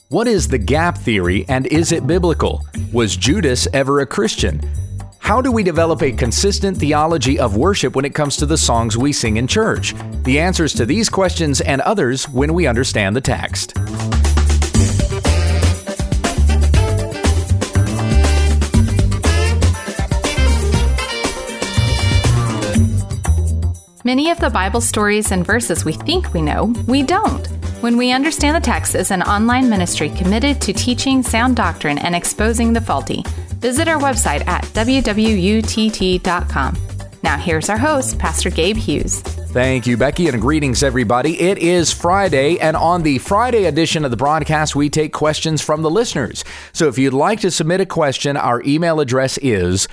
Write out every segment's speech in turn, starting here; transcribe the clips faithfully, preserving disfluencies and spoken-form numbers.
What is the gap theory and is it biblical? Was Judas ever a Christian? How do we develop a consistent theology of worship when it comes to the songs we sing in church? The answers to these questions and others when we understand the text. Many of the Bible stories and verses we think we know, we don't. When We Understand the Text is an online ministry committed to teaching sound doctrine and exposing the faulty. Visit our website at w w u t t dot com. Now here's our host, Pastor Gabe Hughes. Thank you, Becky, and greetings, everybody. It is Friday, and on the Friday edition of the broadcast, we take questions from the listeners. So if you'd like to submit a question, our email address is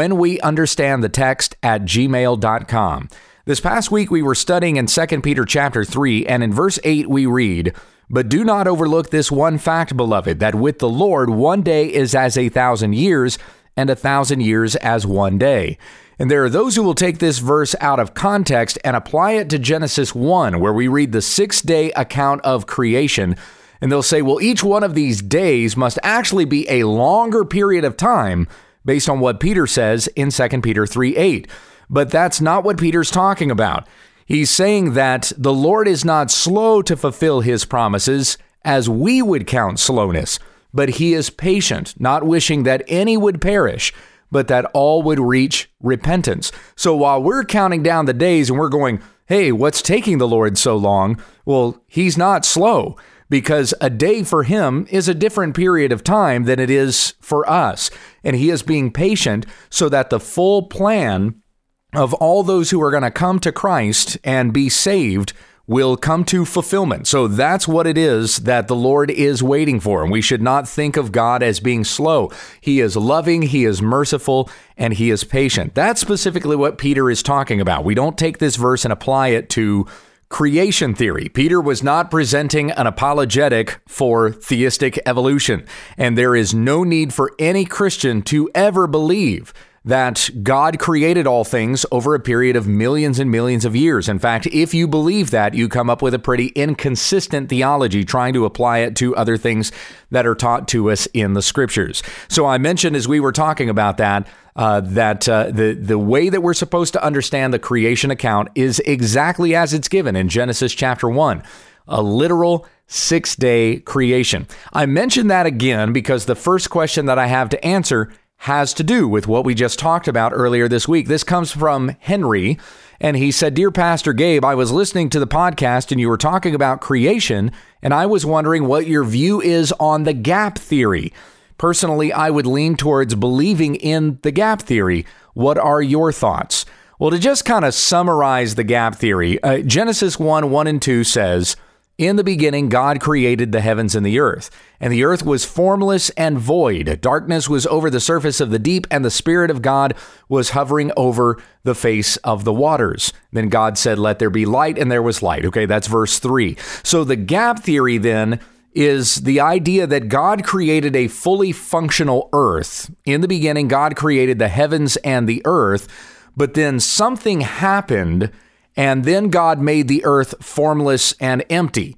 whenweunderstandthetext at gmail dot com. This past week, we were studying in Second Peter chapter three, and in verse eight, we read, "But do not overlook this one fact, beloved, that with the Lord one day is as a thousand years, and a thousand years as one day." And there are those who will take this verse out of context and apply it to Genesis one, where we read the six-day account of creation, and they'll say, well, each one of these days must actually be a longer period of time based on what Peter says in Second Peter three eight. But that's not what Peter's talking about. He's saying that the Lord is not slow to fulfill his promises, as we would count slowness, but he is patient, not wishing that any would perish, but that all would reach repentance. So while we're counting down the days and we're going, hey, what's taking the Lord so long? Well, he's not slow, because a day for him is a different period of time than it is for us. And he is being patient so that the full plan of all those who are going to come to Christ and be saved will come to fulfillment. So that's what it is that the Lord is waiting for. And we should not think of God as being slow. He is loving, he is merciful, and he is patient. That's specifically what Peter is talking about. We don't take this verse and apply it to creation theory. Peter was not presenting an apologetic for theistic evolution. And there is no need for any Christian to ever believe that God created all things over a period of millions and millions of years. In fact, if you believe that, you come up with a pretty inconsistent theology trying to apply it to other things that are taught to us in the scriptures. So I mentioned as we were talking about that, uh, that uh, the, the way that we're supposed to understand the creation account is exactly as it's given in Genesis chapter one, a literal six-day creation. I mentioned that again because the first question that I have to answer has to do with what we just talked about earlier this week. This comes from Henry, and he said, "Dear Pastor Gabe, I was listening to the podcast and you were talking about creation, and I was wondering what your view is on the gap theory. Personally, I would lean towards believing in the gap theory. What are your thoughts?" Well, to just kind of summarize the gap theory, uh, Genesis one, one and two says, "In the beginning, God created the heavens and the earth, and the earth was formless and void. Darkness was over the surface of the deep, and the Spirit of God was hovering over the face of the waters. Then God said, 'Let there be light,' and there was light." Okay, that's verse three. So the gap theory then is the idea that God created a fully functional earth. In the beginning, God created the heavens and the earth, but then something happened, and then God made the earth formless and empty.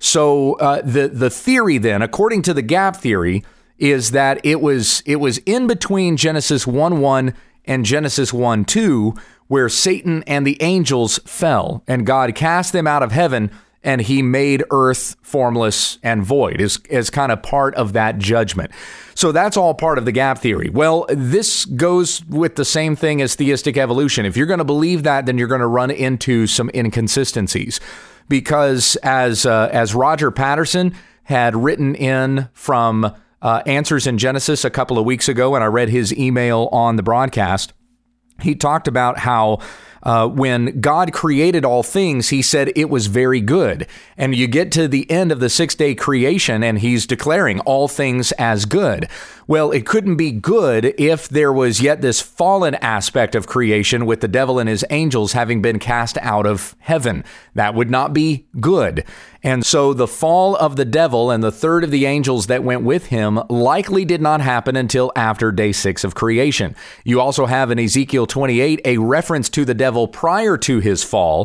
So uh, the the theory then, according to the gap theory, is that it was it was in between Genesis one one and Genesis one two where Satan and the angels fell, and God cast them out of heaven, and he made earth formless and void as, as kind of part of that judgment. So that's all part of the gap theory. Well, this goes with the same thing as theistic evolution. If you're going to believe that, then you're going to run into some inconsistencies. Because as uh, as Roger Patterson had written in from uh, Answers in Genesis a couple of weeks ago, and I read his email on the broadcast, he talked about how Uh, when God created all things, he said it was very good. And you get to the end of the six-day creation, and he's declaring all things as good. Well, it couldn't be good if there was yet this fallen aspect of creation with the devil and his angels having been cast out of heaven. That would not be good. And so the fall of the devil and the third of the angels that went with him likely did not happen until after day six of creation. You also have in Ezekiel twenty-eight a reference to the devil prior to his fall,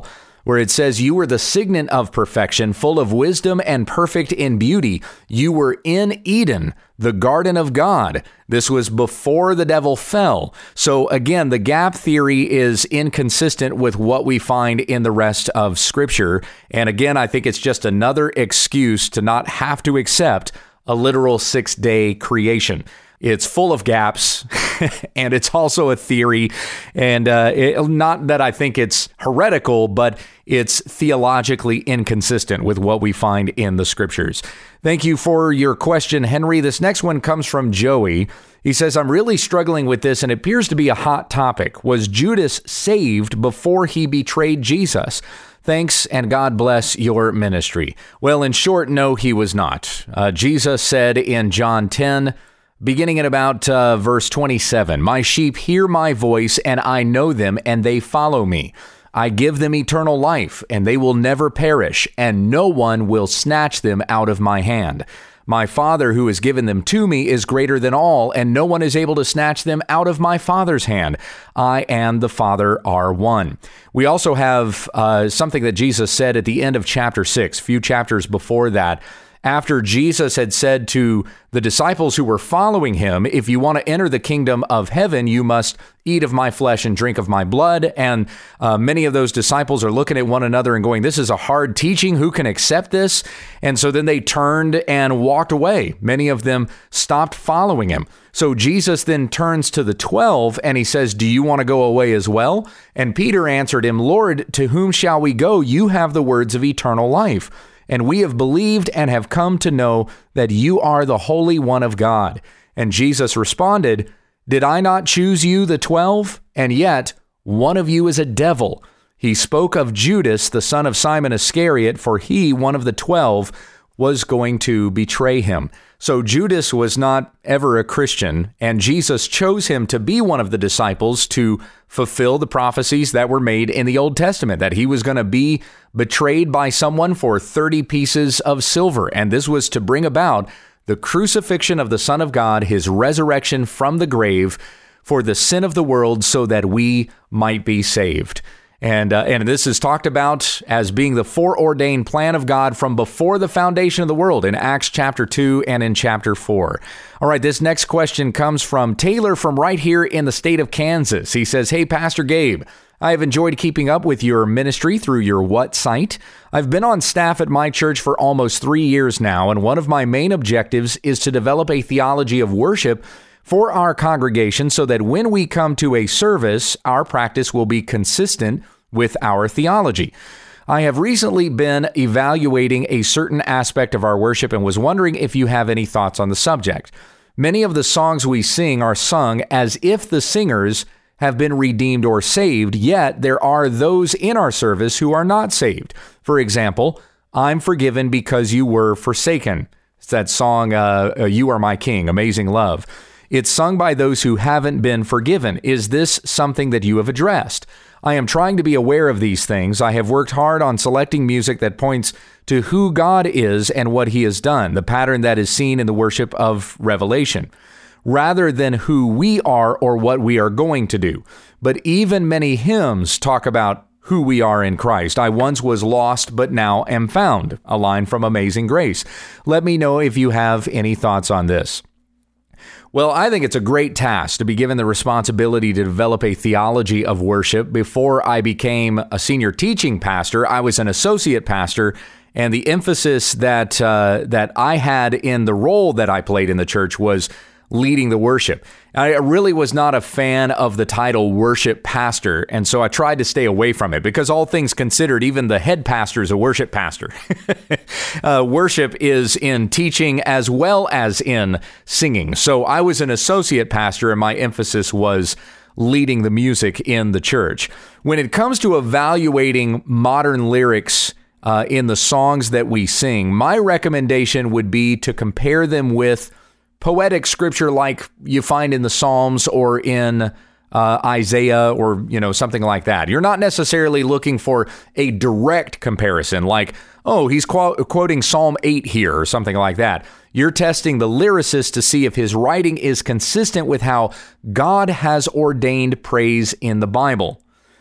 where it says, "You were the signet of perfection, full of wisdom and perfect in beauty. You were in Eden, the garden of God." This was before the devil fell. So again, the gap theory is inconsistent with what we find in the rest of Scripture. And again, I think it's just another excuse to not have to accept a literal six-day creation. It's full of gaps, and it's also a theory. And uh, it, not that I think it's heretical, but it's theologically inconsistent with what we find in the Scriptures. Thank you for your question, Henry. This next one comes from Joey. He says, "I'm really struggling with this, and it appears to be a hot topic. Was Judas saved before he betrayed Jesus? Thanks, and God bless your ministry." Well, in short, no, he was not. Uh, Jesus said in John ten, beginning at about uh, verse twenty-seven, "My sheep hear my voice, and I know them, and they follow me. I give them eternal life, and they will never perish, and no one will snatch them out of my hand. My Father who has given them to me is greater than all, and no one is able to snatch them out of my Father's hand. I and the Father are one." We also have uh, something that Jesus said at the end of chapter six, a few chapters before that. After Jesus had said to the disciples who were following him, "If you want to enter the kingdom of heaven, you must eat of my flesh and drink of my blood." And uh, many of those disciples are looking at one another and going, "This is a hard teaching. Who can accept this?" And so then they turned and walked away. Many of them stopped following him. So Jesus then turns to the twelve and he says, "Do you want to go away as well?" And Peter answered him, "Lord, to whom shall we go? You have the words of eternal life. And we have believed and have come to know that you are the Holy One of God." And Jesus responded, "Did I not choose you, the twelve? And yet one of you is a devil." He spoke of Judas, the son of Simon Iscariot, for he, one of the twelve, was going to betray him. So Judas was not ever a Christian, and Jesus chose him to be one of the disciples to fulfill the prophecies that were made in the Old Testament, that he was going to be betrayed by someone for thirty pieces of silver. And this was to bring about the crucifixion of the Son of God, his resurrection from the grave for the sin of the world so that we might be saved. And uh, and this is talked about as being the foreordained plan of God from before the foundation of the world in Acts chapter two and in chapter four. All right, this next question comes from Taylor from right here in the state of Kansas. He says, "Hey, Pastor Gabe, I have enjoyed keeping up with your ministry through your What site. I've been on staff at my church for almost three years now, and one of my main objectives is to develop a theology of worship for our congregation so that when we come to a service, our practice will be consistent with our theology. I have recently been evaluating a certain aspect of our worship and was wondering if you have any thoughts on the subject. Many of the songs we sing are sung as if the singers have been redeemed or saved, yet there are those in our service who are not saved. For example, I'm forgiven because you were forsaken. It's that song, uh, You Are My King, Amazing Love. It's sung by those who haven't been forgiven. Is this something that you have addressed? I am trying to be aware of these things. I have worked hard on selecting music that points to who God is and what he has done, the pattern that is seen in the worship of Revelation, rather than who we are or what we are going to do. But even many hymns talk about who we are in Christ. I once was lost, but now am found, a line from Amazing Grace. Let me know if you have any thoughts on this. Well, I think it's a great task to be given the responsibility to develop a theology of worship. Before I became a senior teaching pastor, I was an associate pastor, and the emphasis that uh, that I had in the role that I played in the church was leading the worship. I really was not a fan of the title worship pastor, and so I tried to stay away from it because all things considered, even the head pastor is a worship pastor. uh, worship is in teaching as well as in singing. So I was an associate pastor, and my emphasis was leading the music in the church. When it comes to evaluating modern lyrics uh, in the songs that we sing, my recommendation would be to compare them with poetic scripture like you find in the Psalms or in uh, Isaiah or, you know, something like that. You're not necessarily looking for a direct comparison like, oh, he's qu- quoting Psalm eight here or something like that. You're testing the lyricist to see if his writing is consistent with how God has ordained praise in the Bible.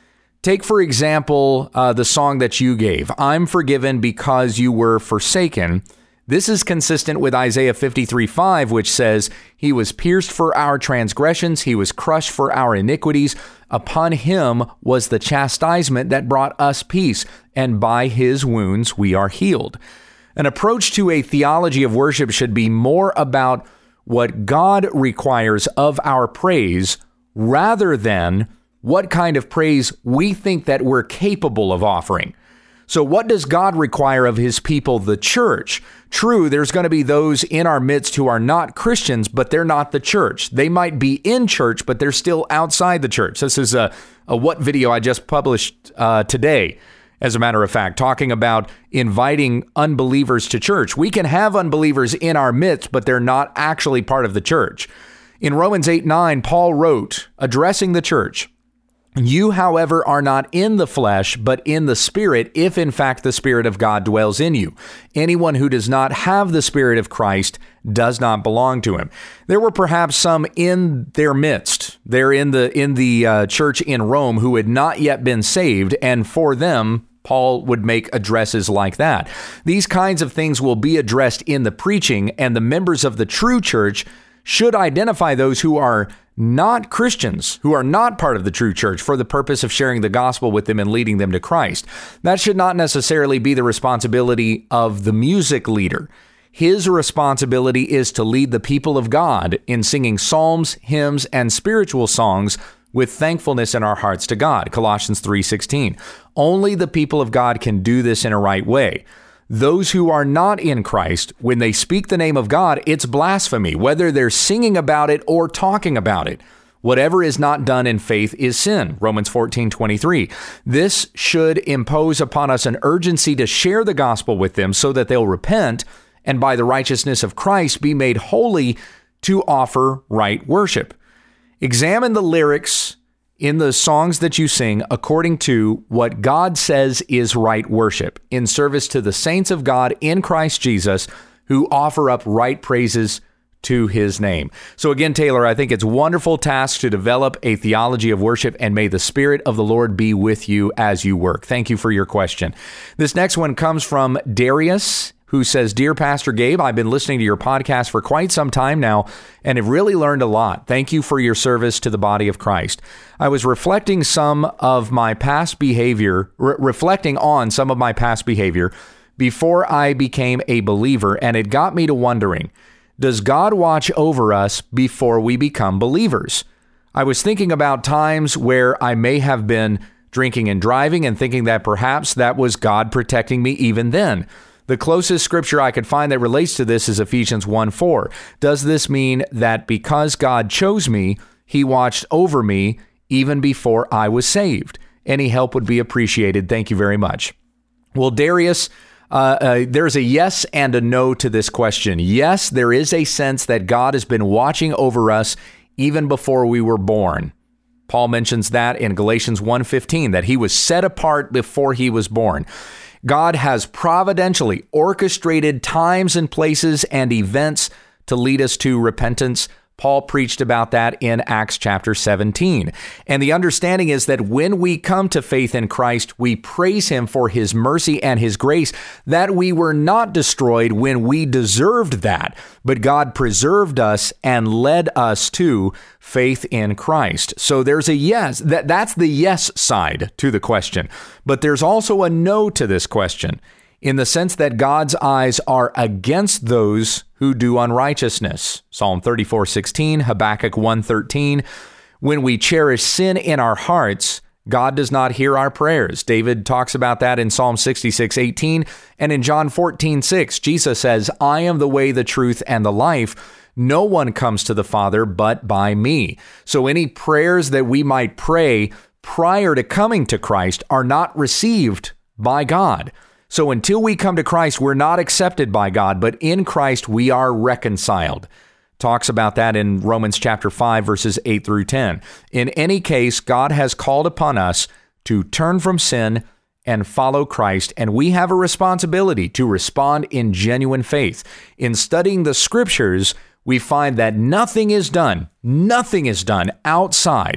Take, for example, uh, the song that you gave, I'm forgiven because you were forsaken. This is consistent with Isaiah fifty-three five, which says, he was pierced for our transgressions, he was crushed for our iniquities. Upon him was the chastisement that brought us peace, and by his wounds we are healed. An approach to a theology of worship should be more about what God requires of our praise rather than what kind of praise we think that we're capable of offering. So what does God require of his people, the church? True, there's going to be those in our midst who are not Christians, but they're not the church. They might be in church, but they're still outside the church. This is a, a what video I just published uh, today, as a matter of fact, talking about inviting unbelievers to church. We can have unbelievers in our midst, but they're not actually part of the church. In Romans eight nine, Paul wrote, addressing the church, you, however, are not in the flesh, but in the Spirit, if in fact the Spirit of God dwells in you. Anyone who does not have the Spirit of Christ does not belong to him. There were perhaps some in their midst, there in the in the uh, church in Rome, who had not yet been saved, and for them, Paul would make addresses like that. These kinds of things will be addressed in the preaching, and the members of the true church should identify those who are not Christians, who are not part of the true church, for the purpose of sharing the gospel with them and leading them to Christ. That should not necessarily be the responsibility of the music leader. His responsibility is to lead the people of God in singing psalms, hymns, and spiritual songs with thankfulness in our hearts to God. Colossians three sixteen. Only the people of God can do this in a right way. Those who are not in Christ, when they speak the name of God, it's blasphemy, whether they're singing about it or talking about it. Whatever is not done in faith is sin. Romans fourteen twenty-three. This should impose upon us an urgency to share the gospel with them so that they'll repent and by the righteousness of Christ be made holy to offer right worship. Examine the lyrics in the songs that you sing according to what God says is right worship, in service to the saints of God in Christ Jesus who offer up right praises to his name. So again, Taylor, I think it's a wonderful task to develop a theology of worship, and may the Spirit of the Lord be with you as you work. Thank you for your question. This next one comes from Darius, who says, Dear Pastor Gabe, I've been listening to your podcast for quite some time now and have really learned a lot. Thank you for your service to the body of Christ. I was reflecting some of my past behavior, re- reflecting on some of my past behavior before I became a believer, and it got me to wondering, does God watch over us before we become believers? I was thinking about times where I may have been drinking and driving and thinking that perhaps that was God protecting me even then. The closest scripture I could find that relates to this is Ephesians one four. Does this mean that because God chose me, he watched over me even before I was saved? Any help would be appreciated. Thank you very much. Well, Darius, uh, uh, there's a yes and a no to this question. Yes, there is a sense that God has been watching over us even before we were born. Paul mentions that in Galatians one fifteen, that he was set apart before he was born. God has providentially orchestrated times and places and events to lead us to repentance. Paul preached about that in Acts chapter seventeen. And the understanding is that when we come to faith in Christ, we praise him for his mercy and his grace, that we were not destroyed when we deserved that, but God preserved us and led us to faith in Christ. So there's a yes, that, that's the yes side to the question. But there's also a no to this question, in the sense that God's eyes are against those who do unrighteousness. Psalm thirty-four sixteen, Habakkuk one thirteen. When we cherish sin in our hearts, God does not hear our prayers. David talks about that in Psalm sixty-six eighteen. And in John fourteen six, Jesus says, I am the way, the truth, and the life. No one comes to the Father but by me. So any prayers that we might pray prior to coming to Christ are not received by God. So until we come to Christ, we're not accepted by God, but in Christ we are reconciled. Talks about that in Romans chapter five, verses eight through ten. In any case, God has called upon us to turn from sin and follow Christ, and we have a responsibility to respond in genuine faith. In studying the scriptures, we find that nothing is done, nothing is done outside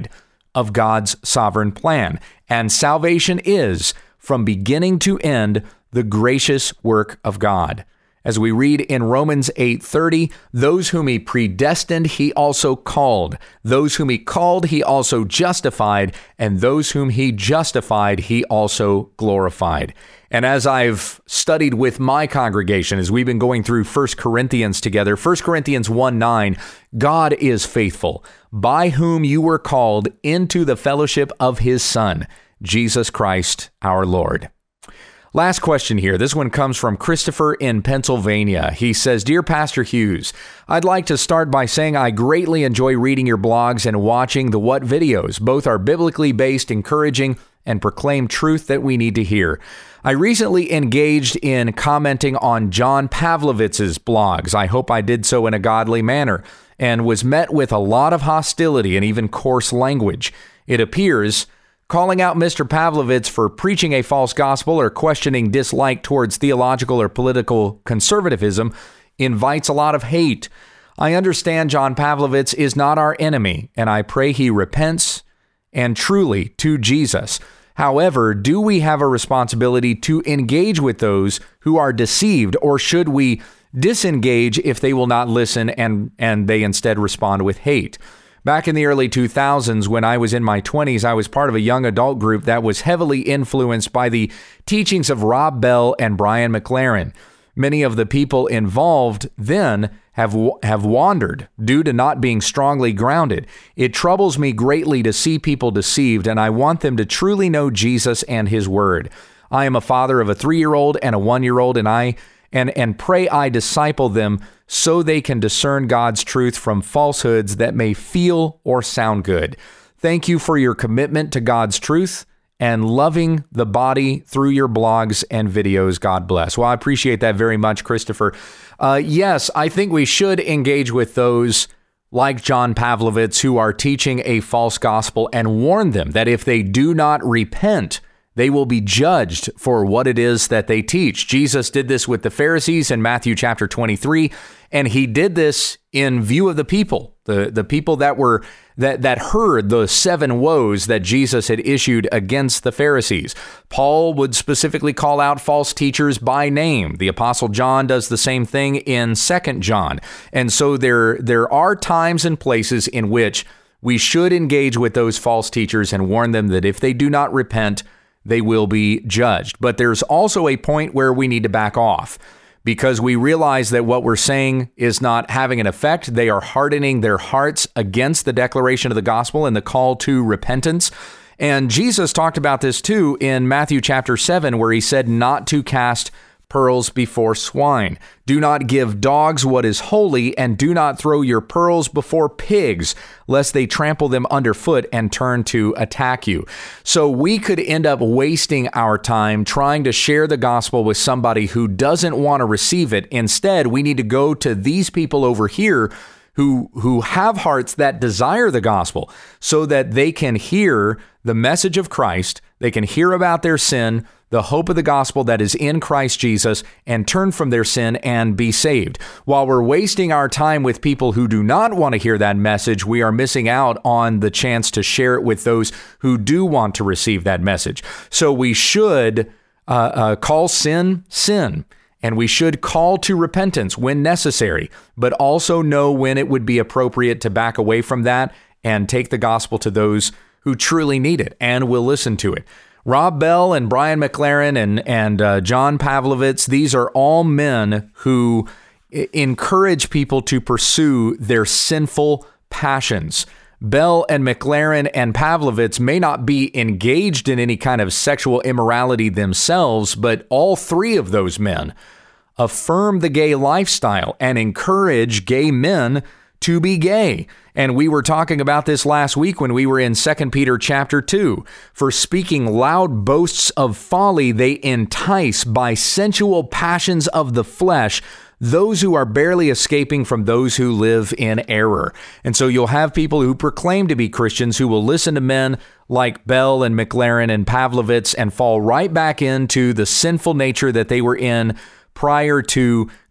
of God's sovereign plan. And salvation is, from beginning to end, the gracious work of God. As we read in Romans eight thirty, those whom he predestined, he also called. Those whom he called, he also justified. And those whom he justified, he also glorified. And as I've studied with my congregation, as we've been going through First Corinthians together, First Corinthians one nine, God is faithful, by whom you were called into the fellowship of his Son, Jesus Christ our Lord. Last question here. This one comes from Christopher in Pennsylvania. He says, Dear Pastor Hughes, I'd like to start by saying I greatly enjoy reading your blogs and watching the What videos. Both are biblically based, encouraging, and proclaim truth that we need to hear. I recently engaged in commenting on John Pavlovitz's blogs. I hope I did so in a godly manner, and was met with a lot of hostility and even coarse language. It appears calling out Mister Pavlovitz for preaching a false gospel or questioning dislike towards theological or political conservatism invites a lot of hate. I understand John Pavlovitz is not our enemy, and I pray he repents and truly to Jesus. However, do we have a responsibility to engage with those who are deceived, or should we disengage if they will not listen and, and they instead respond with hate? Back in the early two thousands, when I was in my twenties, I was part of a young adult group that was heavily influenced by the teachings of Rob Bell and Brian McLaren. Many of the people involved then have have wandered due to not being strongly grounded. It troubles me greatly to see people deceived, and I want them to truly know Jesus and his word. I am a father of a three-year-old and a one-year-old, and I and and pray I disciple them so they can discern God's truth from falsehoods that may feel or sound good. Thank you for your commitment to God's truth and loving the body through your blogs and videos. God bless. Well, I appreciate that very much, Christopher. Uh, yes, I think we should engage with those like John Pavlovitz who are teaching a false gospel and warn them that if they do not repent, they will be judged for what it is that they teach. Jesus did this with the Pharisees in Matthew chapter twenty-three, and he did this in view of the people, the, the people that were that, that heard the seven woes that Jesus had issued against the Pharisees. Paul would specifically call out false teachers by name. The Apostle John does the same thing in Second John. And so there, there are times and places in which we should engage with those false teachers and warn them that if they do not repent, they will be judged. But there's also a point where we need to back off because we realize that what we're saying is not having an effect. They are hardening their hearts against the declaration of the gospel and the call to repentance. And Jesus talked about this too in Matthew chapter seven, where he said not to cast pearls before swine. Do not give dogs what is holy, and do not throw your pearls before pigs, lest they trample them underfoot and turn to attack you. So we could end up wasting our time trying to share the gospel with somebody who doesn't want to receive it. Instead, we need to go to these people over here who who have hearts that desire the gospel so that they can hear the message of Christ, they can hear about their sin, the hope of the gospel that is in Christ Jesus, and turn from their sin and be saved. While we're wasting our time with people who do not want to hear that message, we are missing out on the chance to share it with those who do want to receive that message. So we should uh, uh, call sin, sin. And we should call to repentance when necessary, but also know when it would be appropriate to back away from that and take the gospel to those who truly need it and will listen to it. Rob Bell and Brian McLaren and, and uh, John Pavlovitz, these are all men who I- encourage people to pursue their sinful passions. Bell and McLaren and Pavlovitz may not be engaged in any kind of sexual immorality themselves, but all three of those men affirm the gay lifestyle and encourage gay men to be gay. And we were talking about this last week when we were in Second Peter chapter two. For speaking loud boasts of folly, they entice by sensual passions of the flesh those who are barely escaping from those who live in error. And so you'll have people who proclaim to be Christians who will listen to men like Bell and McLaren and Pavlovitz and fall right back into the sinful nature that they were in prior to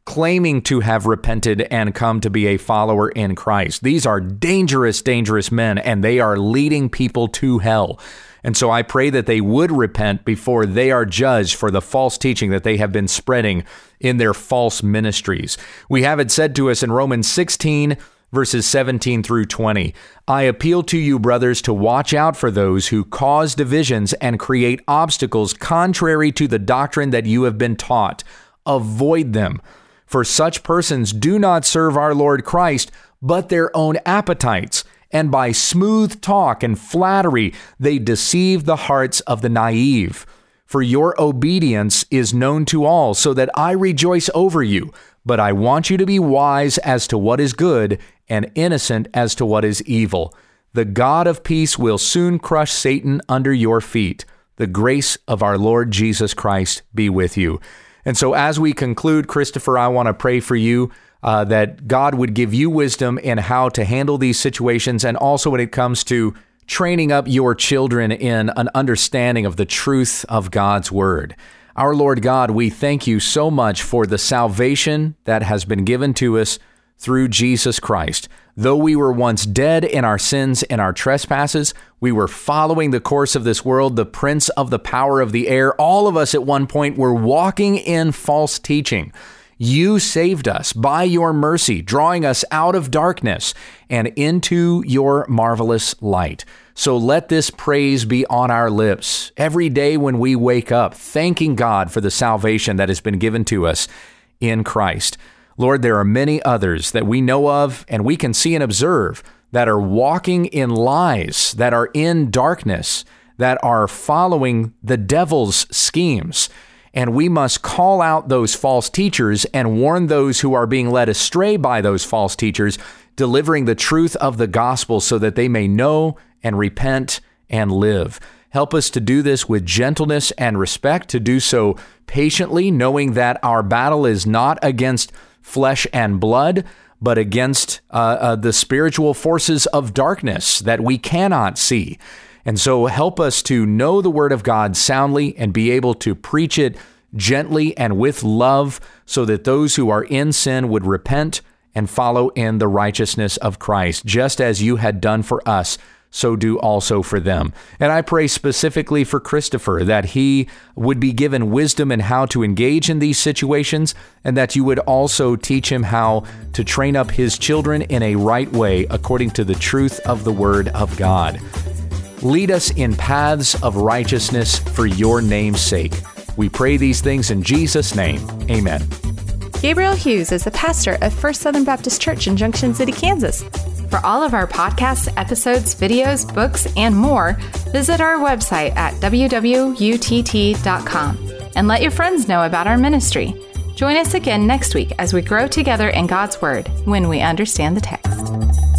claiming to have repented and come to be a follower in Christ. These are dangerous, dangerous men, and they are leading people to hell. And so I pray that they would repent before they are judged for the false teaching that they have been spreading in their false ministries. We have it said to us in Romans sixteen, verses seventeen through twenty, I appeal to you, brothers, to watch out for those who cause divisions and create obstacles contrary to the doctrine that you have been taught. Avoid them. For such persons do not serve our Lord Christ, but their own appetites. And by smooth talk and flattery, they deceive the hearts of the naive. For your obedience is known to all, so that I rejoice over you. But I want you to be wise as to what is good and innocent as to what is evil. The God of peace will soon crush Satan under your feet. The grace of our Lord Jesus Christ be with you. And so as we conclude, Christopher, I want to pray for you uh, that God would give you wisdom in how to handle these situations, and also when it comes to training up your children in an understanding of the truth of God's word. Our Lord God, we thank you so much for the salvation that has been given to us through Jesus Christ. Though we were once dead in our sins and our trespasses, we were following the course of this world, the prince of the power of the air. All of us at one point were walking in false teaching. You saved us by your mercy, drawing us out of darkness and into your marvelous light. So let this praise be on our lips every day when we wake up, thanking God for the salvation that has been given to us in Christ. Lord, there are many others that we know of and we can see and observe that are walking in lies, that are in darkness, that are following the devil's schemes. And we must call out those false teachers and warn those who are being led astray by those false teachers, delivering the truth of the gospel so that they may know and repent and live. Help us to do this with gentleness and respect, to do so patiently, knowing that our battle is not against flesh and blood, but against uh, uh, the spiritual forces of darkness that we cannot see. And so help us to know the word of God soundly and be able to preach it gently and with love so that those who are in sin would repent and follow in the righteousness of Christ, just as you had done for us. So do also for them. And I pray specifically for Christopher that he would be given wisdom in how to engage in these situations, and that you would also teach him how to train up his children in a right way according to the truth of the Word of God. Lead us in paths of righteousness for your name's sake. We pray these things in Jesus' name. Amen. Gabriel Hughes is the pastor of First Southern Baptist Church in Junction City, Kansas. For all of our podcasts, episodes, videos, books, and more, visit our website at w w w dot u t t dot com and let your friends know about our ministry. Join us again next week as we grow together in God's Word when we understand the text.